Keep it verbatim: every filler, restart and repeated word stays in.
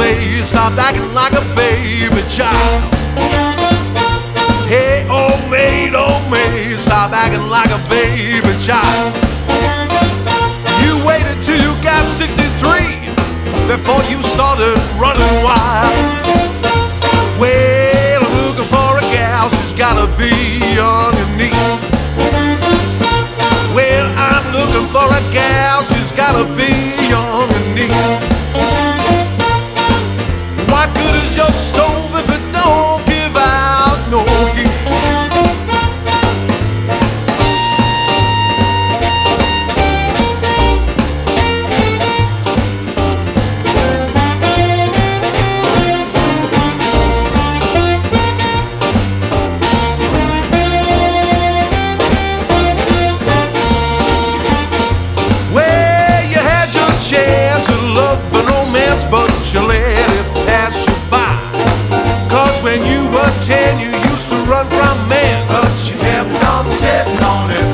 May, stop acting like a baby child. Hey, old maid, old maid, stop acting like a baby child. You waited till you got sixty-three before you started running wild. Well, looking for a gal, she's gotta be on your knees. Well, I'm looking for a gal, she's gotta be on her knees. What good is your stove if it don't give out no heat? For romance, but you let it pass you by. Cause when you were ten, you used to run from men, but you kept on sitting on it.